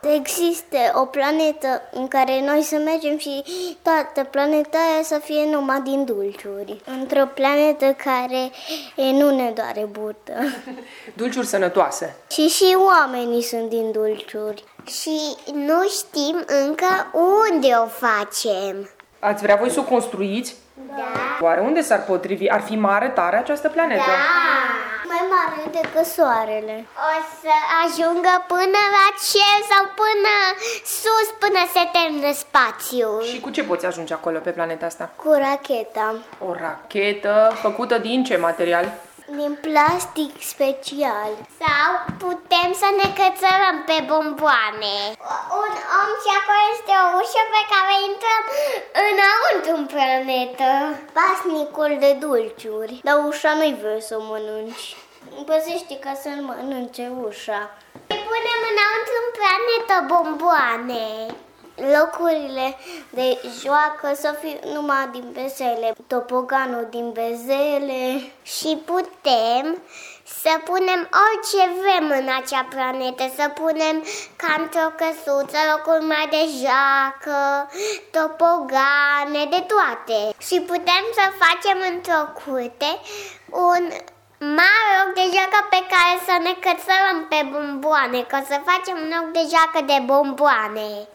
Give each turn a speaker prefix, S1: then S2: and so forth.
S1: Există o planetă în care noi să mergem și toată planeta aia să fie numai din dulciuri. Într-o planetă care nu ne doare burtă.
S2: Dulciuri sănătoase.
S1: Și oamenii sunt din dulciuri.
S3: Și nu știm încă unde o facem.
S2: Ați vrea voi să o construiți?
S3: Da.
S2: Oare unde s-ar potrivi? Ar fi mare tare această planetă?
S1: Mai mare decât soarele.
S3: O să ajungă până la cer sau până sus, până se termină spațiul.
S2: Și cu ce poți ajunge acolo pe planeta asta?
S1: Cu racheta.
S2: O rachetă făcută din ce material?
S1: Din plastic special.
S3: Sau putem să ne cățărăm pe bomboane. Un om și acolo este o ușă pe care intrăm înăuntru în planetă.
S1: Pasnicul de dulciuri. Dar ușa nu-i vreo să o mănânci. Păzește ca să-l mănânce ușa.
S3: Punem înăuntru în planetă bomboane.
S1: Locurile de joacă să fie numai din bezele, topoganul din bezele.
S3: Și putem să punem orice vrem în acea planetă, să punem ca într-o căsuță locuri mai de joacă, topogane, de toate. Și putem să facem într-o curte un mare loc de joacă pe care să ne cățărăm pe bomboane, că să facem un loc de joacă de bomboane.